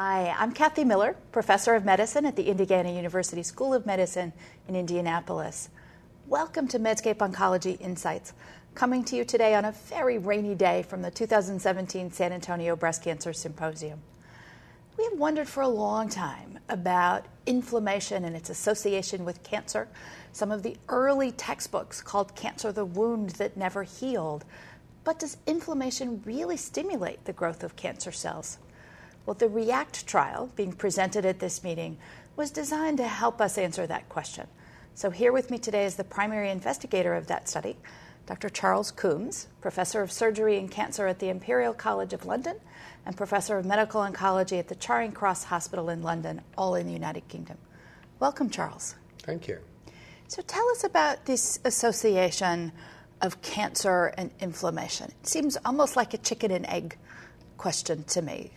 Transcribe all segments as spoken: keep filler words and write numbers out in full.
Hi, I'm Kathy Miller, professor of medicine at the Indiana University School of Medicine in Indianapolis. Welcome to Medscape Oncology Insights, coming to you today on a very rainy day from the two thousand seventeen San Antonio Breast Cancer Symposium. We have wondered for a long time about inflammation and its association with cancer. Some of the early textbooks called cancer the wound that never healed. But does inflammation really stimulate the growth of cancer cells? Well, the REACT trial being presented at this meeting was designed to help us answer that question. So here with me today is the primary investigator of that study, Doctor Charles Coombs, professor of surgery and cancer at the Imperial College of London and professor of medical oncology at the Charing Cross Hospital in London, all in the United Kingdom. Welcome, Charles. Thank you. So tell us about this association of cancer and inflammation. It seems almost like a chicken and egg question to me.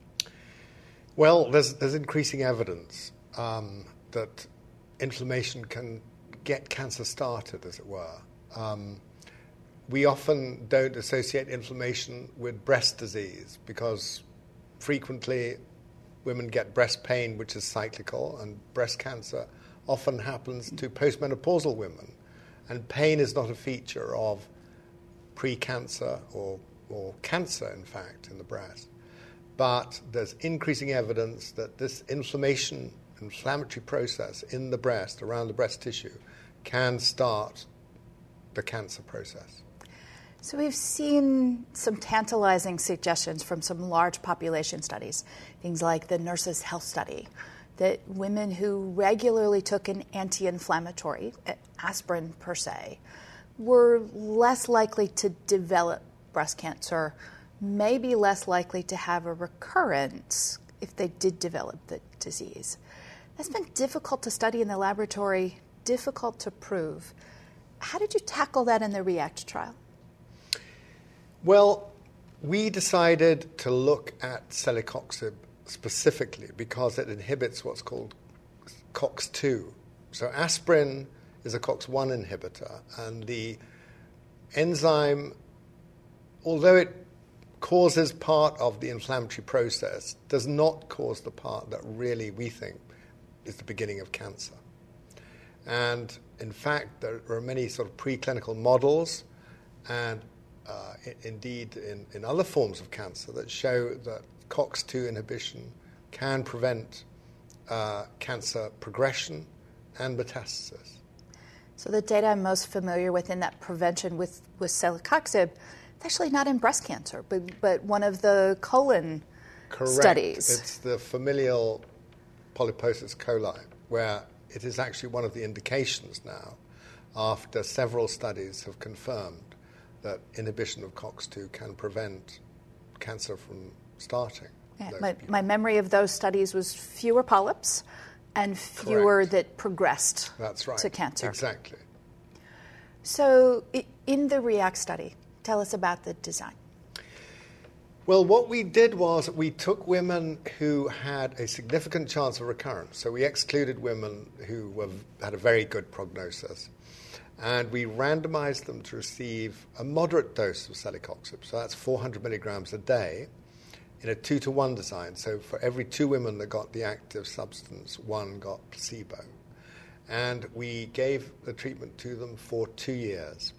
Well, there's, there's increasing evidence um, that inflammation can get cancer started, as it were. Um, we often don't associate inflammation with breast disease because frequently women get breast pain, which is cyclical, and breast cancer often happens to postmenopausal women. And pain is not a feature of pre-cancer or, or cancer, in fact, in the breast. But there's increasing evidence that this inflammation, inflammatory process in the breast, around the breast tissue, can start the cancer process. So we've seen some tantalizing suggestions from some large population studies, things like the Nurses' Health Study, that women who regularly took an anti-inflammatory, aspirin per se, were less likely to develop breast cancer, maybe less likely to have a recurrence if they did develop the disease. That's been difficult to study in the laboratory, difficult to prove. How did you tackle that in the REACT trial? Well, we decided to look at celecoxib specifically because it inhibits what's called COX two. So aspirin is a COX one inhibitor, and the enzyme, although it causes part of the inflammatory process, does not cause the part that really we think is the beginning of cancer. And in fact, there are many sort of preclinical models and uh, indeed in, in other forms of cancer that show that COX two inhibition can prevent uh, cancer progression and metastasis. So the data I'm most familiar with in that prevention with, with celecoxib, it's actually not in breast cancer, but, but one of the colon Correct. studies. It's the familial polyposis coli, where it is actually one of the indications now, after several studies have confirmed that inhibition of COX two can prevent cancer from starting. Yeah, my, my memory of those studies was fewer polyps and fewer Correct. that progressed That's right. to cancer. Exactly. So in the REACT study, tell us about the design. Well, what we did was we took women who had a significant chance of recurrence. So we excluded women who were, had a very good prognosis. And we randomized them to receive a moderate dose of celecoxib. So that's four hundred milligrams a day in a two to one design. So for every two women that got the active substance, one got placebo. And we gave the treatment to them for two years.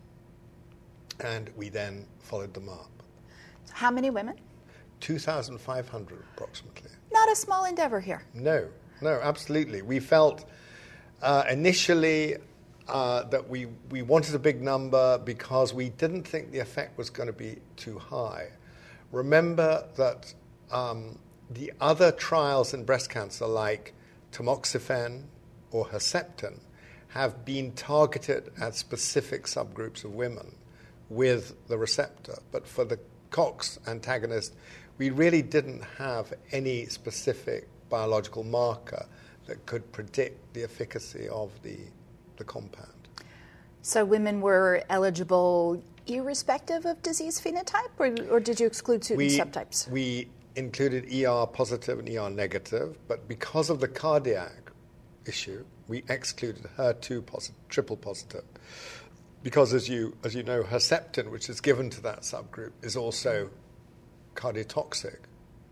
And we then followed them up. How many women? two thousand five hundred approximately. Not a small endeavor here. No, no, absolutely. We felt uh, initially uh, that we, we wanted a big number because we didn't think the effect was going to be too high. Remember that um, the other trials in breast cancer, like tamoxifen or Herceptin, have been targeted at specific subgroups of women with the receptor. But for the COX antagonist, we really didn't have any specific biological marker that could predict the efficacy of the, the compound. So women were eligible irrespective of disease phenotype, or, or did you exclude certain we, subtypes? We included E R positive and E R negative, but because of the cardiac issue, we excluded H E R two positive, triple positive. Because as you as you know, Herceptin, which is given to that subgroup, is also cardiotoxic.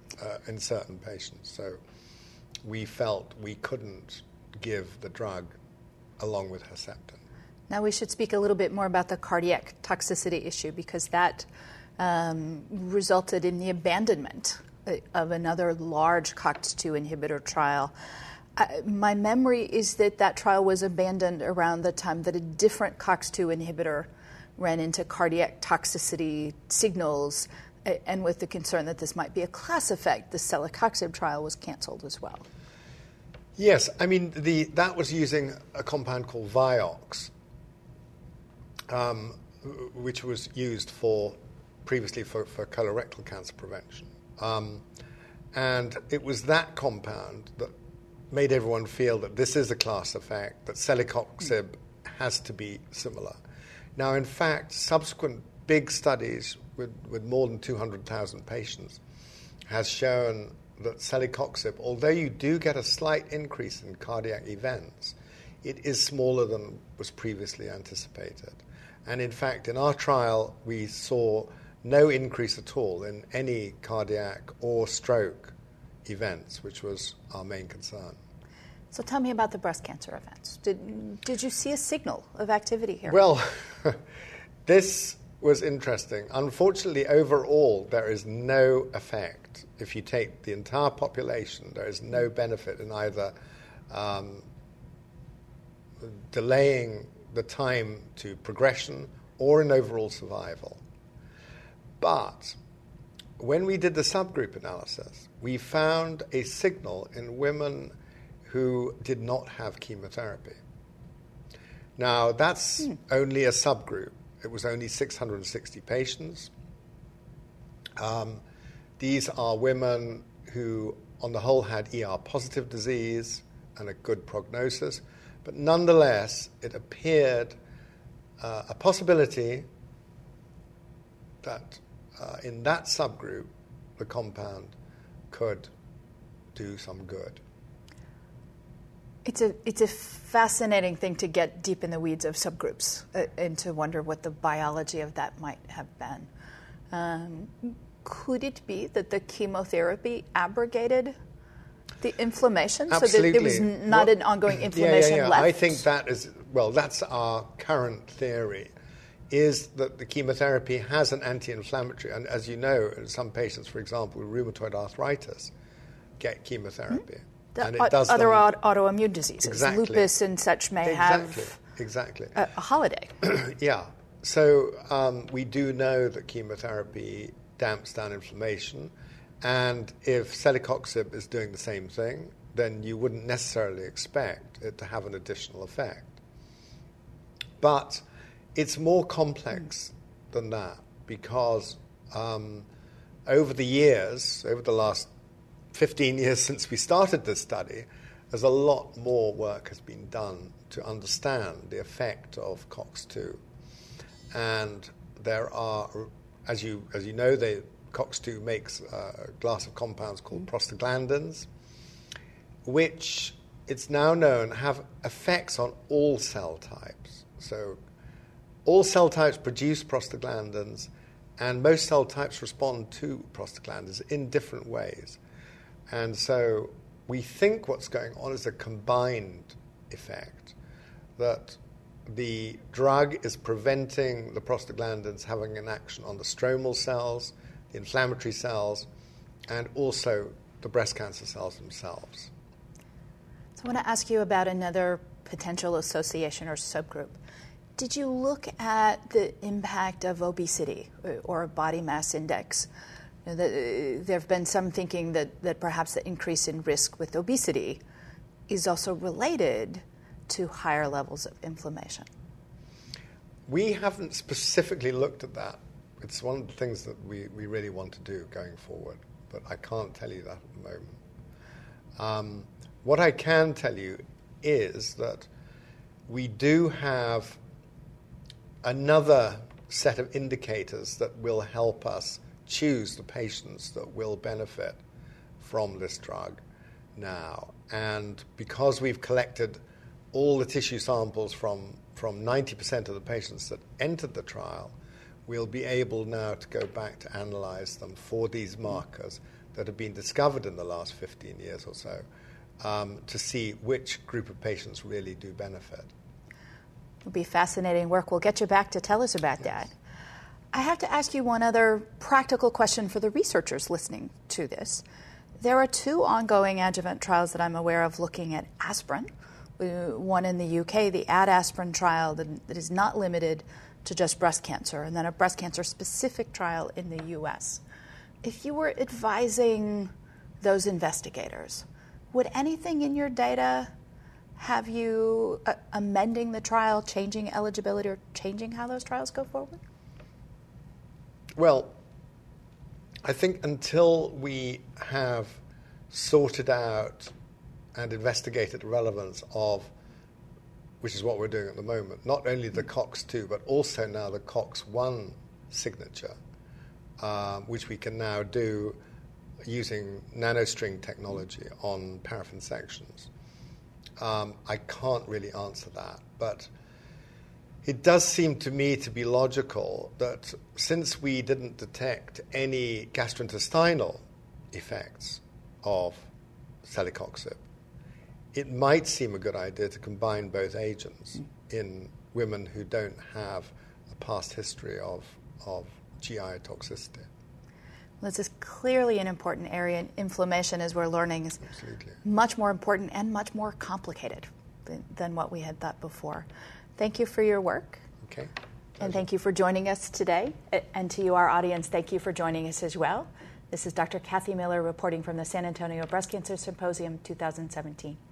uh, in certain patients. So we felt we couldn't give the drug along with Herceptin. Now we should speak a little bit more about the cardiac toxicity issue, because that um, resulted in the abandonment of another large COX two inhibitor trial. I, my memory is that that trial was abandoned around the time that a different COX two inhibitor ran into cardiac toxicity signals, and with the concern that this might be a class effect, the celecoxib trial was canceled as well. Yes, I mean, the, that was using a compound called Vioxx, um, which was used for previously for, for colorectal cancer prevention. Um, and it was that compound that made everyone feel that this is a class effect, that celecoxib mm. has to be similar. Now, in fact, subsequent big studies with, with more than two hundred thousand patients has shown that celecoxib, although you do get a slight increase in cardiac events, it is smaller than was previously anticipated. And in fact, in our trial, we saw no increase at all in any cardiac or stroke events, which was our main concern. So tell me about the breast cancer events. Did, did you see a signal of activity here? Well, this was interesting. Unfortunately, overall, there is no effect. If you take the entire population, there is no benefit in either um, delaying the time to progression or in overall survival. But when we did the subgroup analysis, we found a signal in women who did not have chemotherapy. Now, that's hmm. only a subgroup. It was only six hundred sixty patients. Um, these are women who, on the whole, had E R-positive disease and a good prognosis. But nonetheless, it appeared uh, a possibility that uh, in that subgroup, the compound could do some good. It's a it's a fascinating thing to get deep in the weeds of subgroups uh, and to wonder what the biology of that might have been. Um, could it be that the chemotherapy abrogated the inflammation, Absolutely. so that there was not well, an ongoing inflammation yeah, yeah, yeah. left? I think that is, well, that's our current theory, is that the chemotherapy has an anti-inflammatory, and as you know, some patients, for example, with rheumatoid arthritis, get chemotherapy. Mm-hmm. And it does other them, autoimmune diseases, exactly. lupus and such may exactly. have exactly. A, a holiday. Yeah. So um, we do know that chemotherapy damps down inflammation, and if celecoxib is doing the same thing, then you wouldn't necessarily expect it to have an additional effect. But it's more complex mm. than that, because um, over the years, over the last fifteen years since we started this study, there's a lot more work has been done to understand the effect of COX two. And there are, as you as you know, they, COX two makes a class of compounds called prostaglandins, which it's now known have effects on all cell types. So all cell types produce prostaglandins, and most cell types respond to prostaglandins in different ways. And so we think what's going on is a combined effect, that the drug is preventing the prostaglandins having an action on the stromal cells, the inflammatory cells, and also the breast cancer cells themselves. So I want to ask you about another potential association or subgroup. Did you look at the impact of obesity or body mass index? You know, the, there have been some thinking that, that perhaps the increase in risk with obesity is also related to higher levels of inflammation. We haven't specifically looked at that. It's one of the things that we, we really want to do going forward, but I can't tell you that at the moment. Um, what I can tell you is that we do have another set of indicators that will help us choose the patients that will benefit from this drug now. And because we've collected all the tissue samples from, from ninety percent of the patients that entered the trial, we'll be able now to go back to analyze them for these markers that have been discovered in the last fifteen years or so um, to see which group of patients really do benefit. It'll be fascinating work. We'll get you back to tell us about yes. that. I have to ask you one other practical question for the researchers listening to this. There are two ongoing adjuvant trials that I'm aware of looking at aspirin. One in the U K, the AdAspirin trial that, that is not limited to just breast cancer, and then a breast cancer-specific trial in the U S. If you were advising those investigators, would anything in your data have you uh, amending the trial, changing eligibility, or changing how those trials go forward? Well, I think until we have sorted out and investigated the relevance of, which is what we're doing at the moment, not only the COX two, but also now the COX one signature, uh, which we can now do using nanostring technology on paraffin sections. Um, I can't really answer that, but it does seem to me to be logical that since we didn't detect any gastrointestinal effects of celecoxib, it might seem a good idea to combine both agents in women who don't have a past history of, of G I toxicity. Well, this is clearly an important area, and inflammation, as we're learning, is Absolutely. much more important and much more complicated than, than what we had thought before. Thank you for your work. Okay. And thank you for joining us today. And to you, our audience, thank you for joining us as well. This is Doctor Kathy Miller reporting from the San Antonio Breast Cancer Symposium two thousand seventeen.